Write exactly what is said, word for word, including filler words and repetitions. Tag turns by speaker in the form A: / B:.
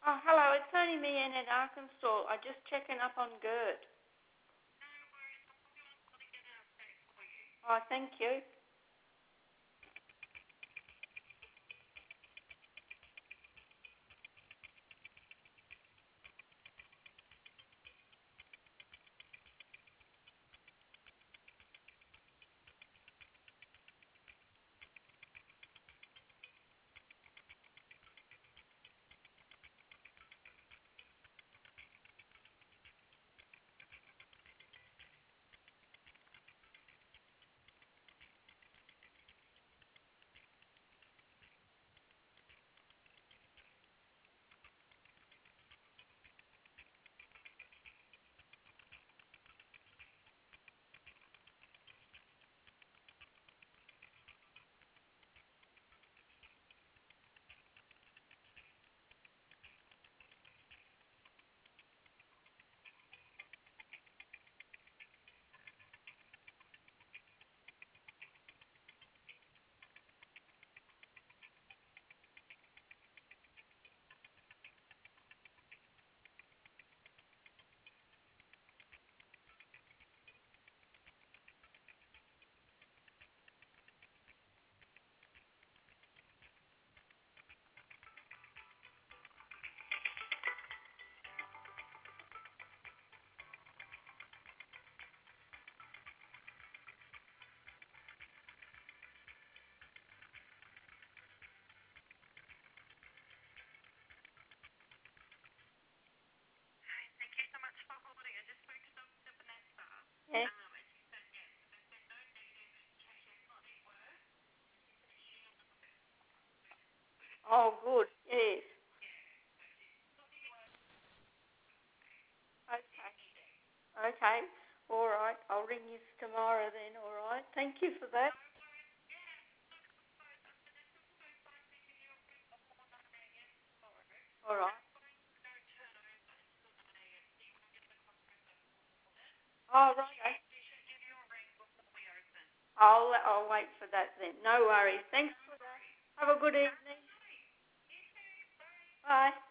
A: Oh, hello. It's only me, Annette Arkansas. I'm just checking up on Gert. Oh, thank you. Yes. Oh, good. Yes. Okay. Okay. All right. I'll ring you tomorrow then. All right. Thank you for that. All right. All right. Okay. I'll I'll wait for that then. No worries. Thanks for that. Have a good evening. Bye.